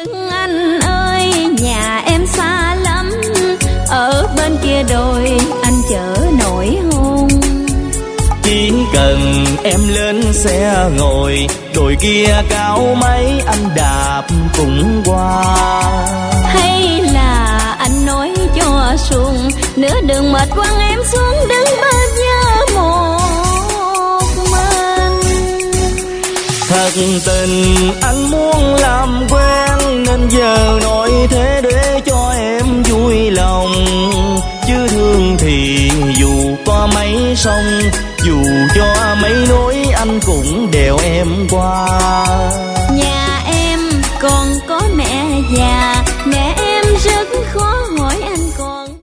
Anh ơi, nhà em xa lắm, ở bên kia đồi anh chở nổi hôn. Chỉ cần em lên xe ngồi, đồi kia cao mấy anh đạp cùng qua. Hay là anh nói cho xuồng, nửa đường mệt quăng em xuống đứng bên nhớ một mình. Thật tình anh muốn làm quen, nên giờ nói thế để cho em vui lòng. Chứ thương thì dù có mấy sông, dù cho mấy núi anh cũng đèo em qua. Nhà em còn có mẹ già,